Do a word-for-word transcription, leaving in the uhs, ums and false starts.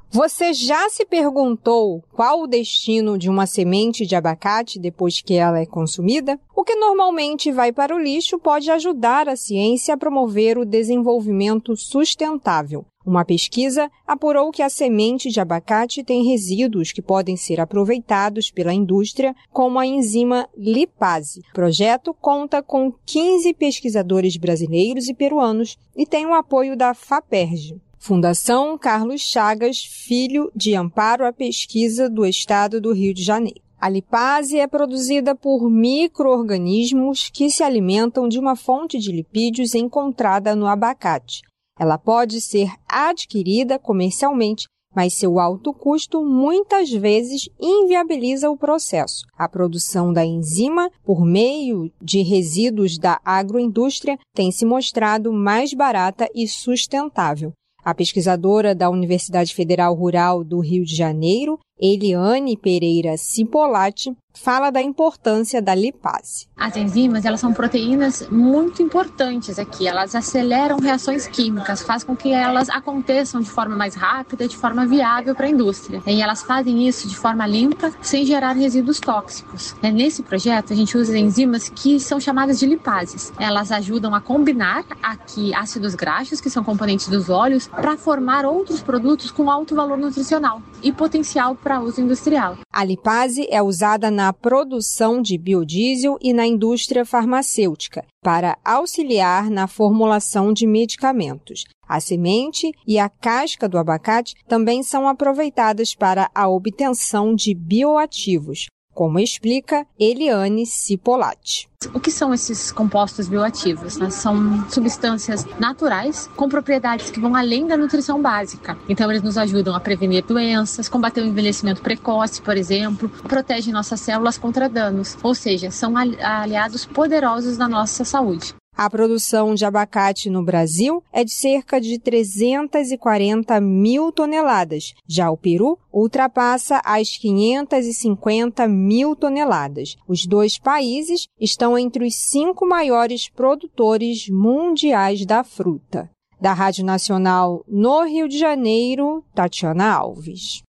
Você já se perguntou qual o destino de uma semente de abacate depois que ela é consumida? O que normalmente vai para o lixo pode ajudar a ciência a promover o desenvolvimento sustentável. Uma pesquisa apurou que a semente de abacate tem resíduos que podem ser aproveitados pela indústria, como a enzima lipase. O projeto conta com quinze pesquisadores brasileiros e peruanos e tem o apoio da FAPERJ, Fundação Carlos Chagas Filho de Amparo à Pesquisa do Estado do Rio de Janeiro. A lipase é produzida por micro-organismos que se alimentam de uma fonte de lipídios encontrada no abacate. Ela pode ser adquirida comercialmente, mas seu alto custo muitas vezes inviabiliza o processo. A produção da enzima, por meio de resíduos da agroindústria, tem se mostrado mais barata e sustentável. A pesquisadora da Universidade Federal Rural do Rio de Janeiro, Eliane Pereira Cipolatti, fala da importância da lipase. As enzimas, elas são proteínas muito importantes aqui. Elas aceleram reações químicas, fazem com que elas aconteçam de forma mais rápida, de forma viável para a indústria. E elas fazem isso de forma limpa, sem gerar resíduos tóxicos. Nesse projeto, a gente usa enzimas que são chamadas de lipases. Elas ajudam a combinar aqui ácidos graxos, que são componentes dos óleos, para formar outros produtos com alto valor nutricional e potencial para uso industrial. A lipase é usada na produção de biodiesel e na indústria farmacêutica, para auxiliar na formulação de medicamentos. A semente e a casca do abacate também são aproveitadas para a obtenção de bioativos, como explica Eliane Cipolatti. O que são esses compostos bioativos? Né? São substâncias naturais com propriedades que vão além da nutrição básica. Então, eles nos ajudam a prevenir doenças, combater o envelhecimento precoce, por exemplo, protegem nossas células contra danos, ou seja, são aliados poderosos da nossa saúde. A produção de abacate no Brasil é de cerca de trezentas e quarenta mil toneladas. Já o Peru ultrapassa as quinhentas e cinquenta mil toneladas. Os dois países estão entre os cinco maiores produtores mundiais da fruta. Da Rádio Nacional no Rio de Janeiro, Tatiana Alves.